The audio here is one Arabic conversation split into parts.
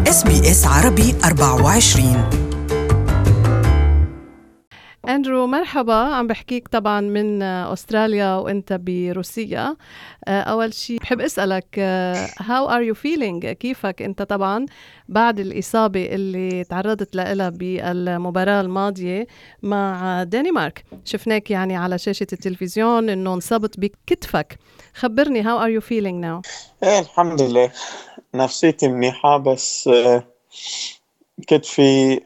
SBS عربي 24. أندرو مرحبا، عم بحكيك طبعا من أستراليا وأنت بروسيا. أول شيء بحب أسألك how are you feeling؟ كيفك أنت طبعا بعد الإصابة اللي تعرضت لها بالمباراة الماضية مع دنمارك؟ شفناك يعني على شاشة التلفزيون إنه انصبت بكتفك. خبرني how are you feeling now؟ الحمد لله، نفسيتي منيحة بس كتفي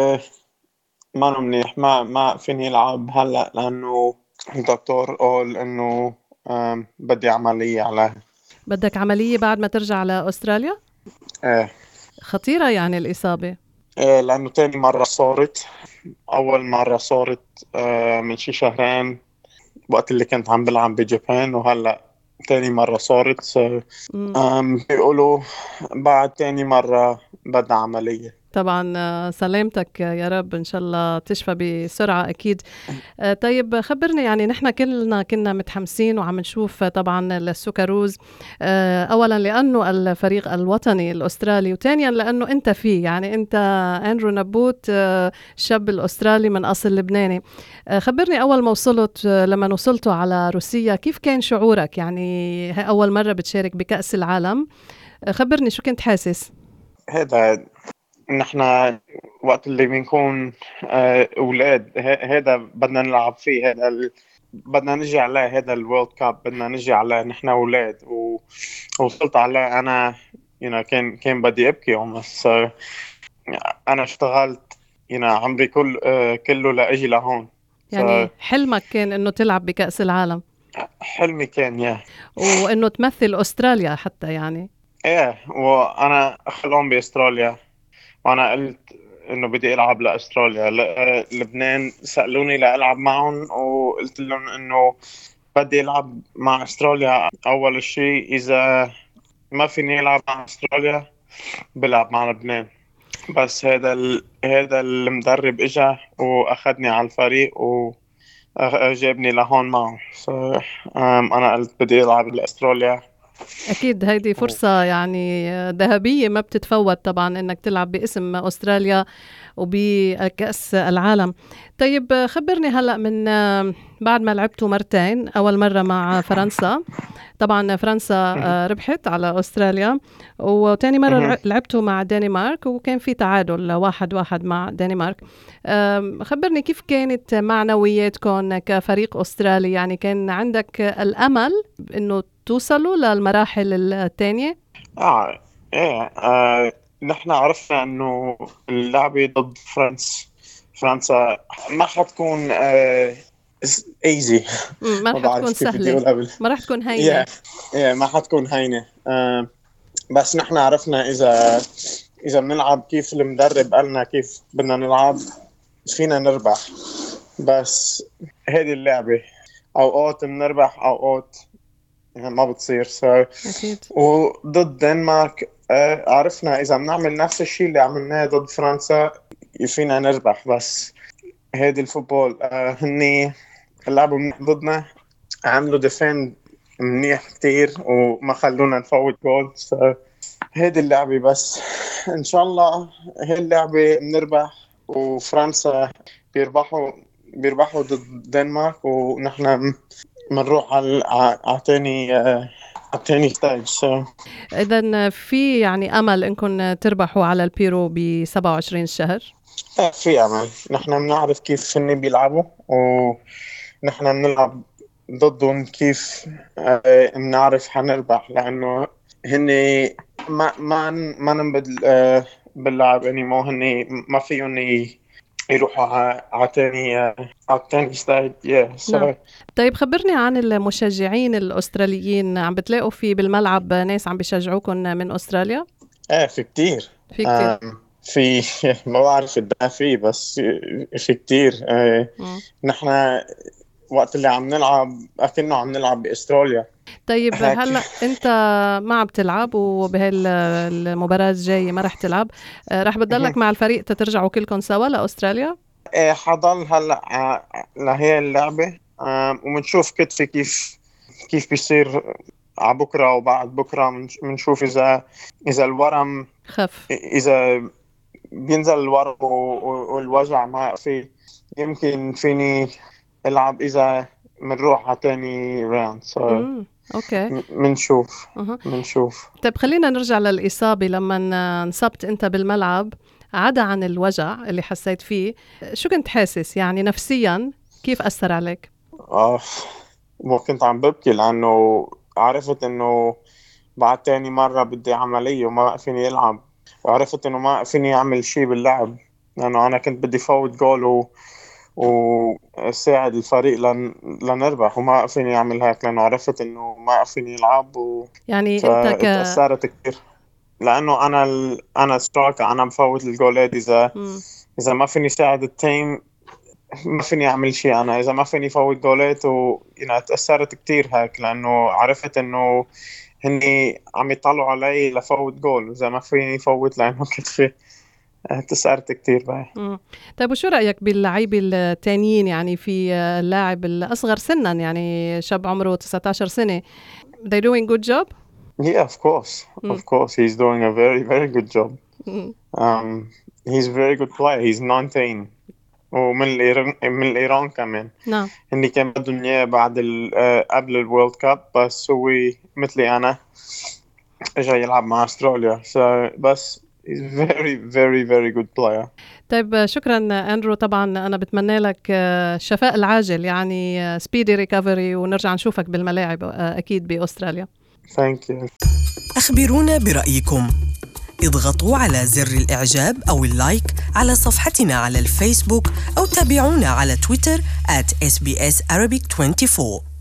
ما منيح. ما فيني ألعب هلأ لأنه الدكتور قال إنه بدي عملية على بدك عملية بعد ما ترجع على أستراليا؟ إيه خطيرة يعني الإصابة. لأنه تاني مرة صارت. أول مرة صارت من شي شهرين وقت اللي كنت عم بلعب بجابان، وهلأ تاني مرة صارت. بيقولوا بعد تاني مرة بدنا عملية. طبعا سلامتك يا رب، إن شاء الله تشفى بسرعة أكيد. طيب خبرني، يعني نحن كنا متحمسين وعم نشوف طبعا السوكروز، أولا لأنه الفريق الوطني الأسترالي، وثانيا لأنه أنت فيه، يعني أنت أندرو نبوت، الشاب الأسترالي من أصل لبناني. خبرني أول ما وصلت، لما وصلتوا على روسيا، كيف كان شعورك؟ يعني هي أول مرة بتشارك بكأس العالم، خبرني شو كنت حاسس؟ هذا نحن وقت اللي بنكون أولاد، هذا بدنا نلعب فيه. بدنا نجي عليه، هذا الورلد كاب بدنا نجي عليه نحن أولاد. ووصلت عليه أنا كان بدي أبكي بس أنا اشتغلت عمري كله لأجي لهون. يعني حلمك كان إنه تلعب بكأس العالم، حلمي كان وإنه تمثل أستراليا حتى يعني. إيه، وأنا خلون بأستراليا، وأنا قلت إنه بدي ألعب لأستراليا. لبنان سألوني لألعب معهم، وقلت لهم إنه بدي ألعب مع أستراليا. أول شيء إذا ما فيني ألعب مع أستراليا بلعب مع لبنان. بس هذا المدرب إجا وأخذني على الفريق وجابني لهون معه. أنا قلت بدي ألعب لأستراليا. أكيد هيدي فرصة يعني ذهبية ما بتتفوت طبعا، إنك تلعب باسم أستراليا وبكأس العالم. طيب خبرني هلأ، من بعد ما لعبتوا مرتين، أول مرة مع فرنسا، طبعا فرنسا ربحت على أستراليا، وتاني مرة لعبتوا مع دنمارك وكان في تعادل 1-1 مع دنمارك. خبرني كيف كانت معنوياتكم كفريق أسترالي؟ يعني كان عندك الأمل إنه توصلوا للمراحل الثانية؟ نحن عرفنا انه اللعبة ضد فرنسا ما حتكون ايزي. ما رح تكون سهلة، ما رح تكون هينة. ما حتكون هينة. بس نحن عرفنا اذا بنلعب كيف المدرب قالنا كيف بدنا نلعب فينا نربح. بس هذه اللعبة اوقات بنربح اوقات ما بتصير. أكيد. وضد دنمارك عرفنا إذا بنعمل نفس الشيء اللي عملناه ضد فرنسا فينا نربح. بس هيدي الفوتبول هني لعبوا منيح ضدنا، عملوا ديفند منيح كتير وما خلونا نفوت جول. هيدي اللعبة بس إن شاء الله هي اللعبة بنربح، وفرنسا بيربحوا ضد دنمارك، ونحن بنروح على تاني ستاج. إذن في يعني أمل إنكم تربحوا على البيرو ب27 الشهر؟ في أمل. نحن بنعرف كيف هن بيلعبوا، ونحن بنلعب ضدهم كيف بنعرف حنربح، لأنه هن ما ننبد باللعب anymore. هن ما فيهم يروحوا على تاني ستاج. نعم. طيب خبرني عن المشجعين الأستراليين، عم بتلاقوا في بالملعب ناس عم بيشجعوكم من أستراليا؟ في كتير. في كتير. في ما بعرف قد في، بس في كتير. نحن وقت اللي عم نلعب أكنه عم نلعب بأستراليا. طيب هلأ أنت ما عم تلعب، وبهالمباراة الجاية ما رح تلعب، رح بتضلك مع الفريق تترجعوا كلكم سوا لأستراليا؟ حضل هلأ لهي اللعبة. ومنشوف كتفي كيف بيصير على بكرة وبعد بكرة. منشوف إذا الورم خف. إذا بينزل الورم والوجع ما في، يمكن فيني ألعب إذا منروح على تاني راوند. أوكي. منشوف. طيب خلينا نرجع للإصابة. لما انصبت أنت بالملعب، عدا عن الوجع اللي حسيت فيه، شو كنت حاسس يعني نفسياً؟ كيف أثر عليك؟ كنت عم ببكي لأنه عرفت إنه بعد تاني مرة بدي عملية وما فيني ألعب، وعرفت إنه ما فيني أعمل شيء باللعب، لأنه أنا كنت بدي فوت جول وساعد الفريق لنربح، وما فيني أعمل هيك لأنه عرفت إنه ما فيني ألعب يعني أنت تأثرت كتير، لأنه أنا سترايكر، أنا بفوت الجولات. إذا ما فيني ساعد التيم ما فيني أعمل شيء. أنا إذا ما فيني فوت جولات تأثرت كتير هيك، لأنه عرفت إنه هني عم يطلعوا علي لفوت جول، إذا ما فيني فوت لأنه كنت في تأثرت كتير بقى. طيب وشو رأيك باللعيبة التانيين؟ يعني في اللاعب الأصغر سنا، يعني شاب عمره 19 سنة. They doing good job? Yeah, of course. He's doing a very, very good job. He's a very good player. He's 19. ومن الإيران كمان. نعم. هني كان بدهم إياه بعد قبل الورلد كاب، بس هو مثلي أنا إجا يلعب مع أستراليا. بس he's very, very, very good player. طيب شكرا أندرو. طبعا أنا بتمنى لك الشفاء العاجل، يعني speedy recovery، ونرجع نشوفك بالملاعب أكيد بأستراليا. Thank you. أخبرونا برأيكم. اضغطوا على زر الإعجاب أو اللايك على صفحتنا على الفيسبوك، أو تابعونا على تويتر @SBS Arabic 24.